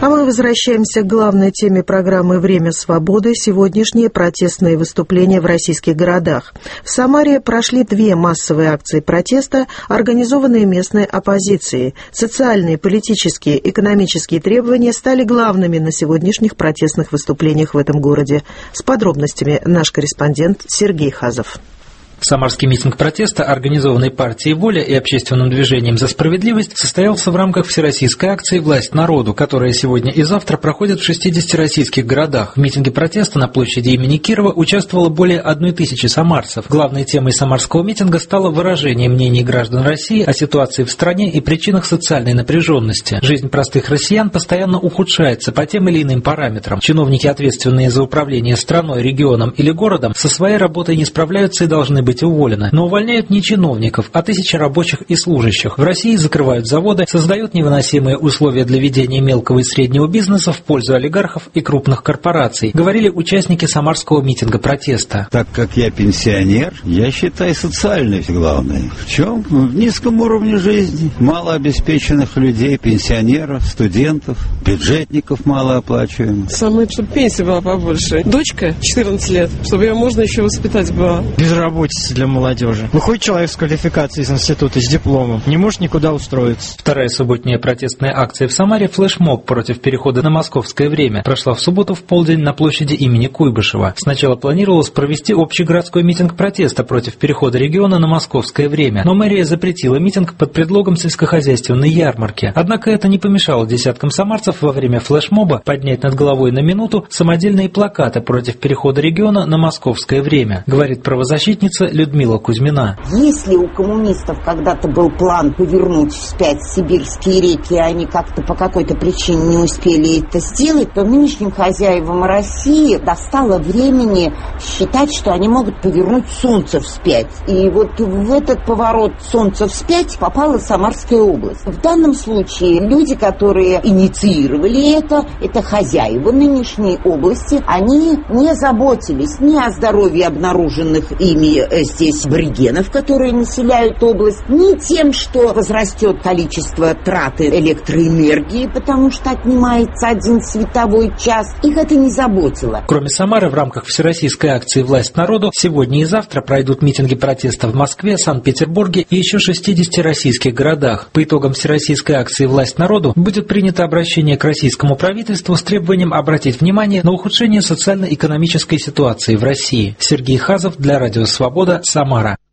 А мы возвращаемся к главной теме программы «Время свободы» – сегодняшние протестные выступления в российских городах. В Самаре прошли 2 массовые акции протеста, организованные местной оппозицией. Социальные, политические, экономические требования стали главными на сегодняшних протестных выступлениях в этом городе. С подробностями наш корреспондент Сергей Хазов. Самарский митинг протеста, организованный партией «Воля» и общественным движением «За справедливость», состоялся в рамках всероссийской акции «Власть народу», которая сегодня и завтра проходит в 60 российских городах. В митинге протеста на площади имени Кирова участвовало более 1000 самарцев. Главной темой самарского митинга стало выражение мнений граждан России о ситуации в стране и причинах социальной напряженности. Жизнь простых россиян постоянно ухудшается по тем или иным параметрам. Чиновники, ответственные за управление страной, регионом или городом, со своей работой не справляются и должны быть уволены. Но увольняют не чиновников, а тысячи рабочих и служащих. В России закрывают заводы, создают невыносимые условия для ведения мелкого и среднего бизнеса в пользу олигархов и крупных корпораций, говорили участники самарского митинга протеста. Так как я пенсионер, я считаю социальность главной. В чем? В низком уровне жизни. Малообеспеченных людей, пенсионеров, студентов, бюджетников малооплачиваемых. Самое, чтобы пенсия была побольше. Дочка 14 лет, чтобы ее можно еще воспитать было. Безработица для молодежи. Выходит человек с квалификацией из института, с дипломом, не может никуда устроиться. Вторая субботняя протестная акция в Самаре «Флешмоб» против перехода на московское время прошла в субботу в полдень на площади имени Куйбышева. Сначала планировалось провести общегородской митинг протеста против перехода региона на московское время, но мэрия запретила митинг под предлогом сельскохозяйственной ярмарки. Однако это не помешало десяткам самарцев во время флешмоба поднять над головой на минуту самодельные плакаты против перехода региона на московское время, говорит правозащитница Людмила Кузьмина. Если у коммунистов когда-то был план повернуть вспять сибирские реки, а они как-то по какой-то причине не успели это сделать, то нынешним хозяевам России достало времени считать, что они могут повернуть солнце вспять. И вот в этот поворот солнца вспять попала Самарская область. В данном случае люди, которые инициировали это хозяева нынешней области, они не заботились ни о здоровье обнаруженных ими здесь аборигенов, которые населяют область, ни тем, что возрастет количество траты электроэнергии, потому что отнимается 1 световой час. Их это не заботило. Кроме Самары, в рамках всероссийской акции «Власть народу» сегодня и завтра пройдут митинги протеста в Москве, Санкт-Петербурге и еще 60 российских городах. По итогам всероссийской акции «Власть народу» будет принято обращение к российскому правительству с требованием обратить внимание на ухудшение социально-экономической ситуации в России. Сергей Хазов для Радио Свобода, Самара.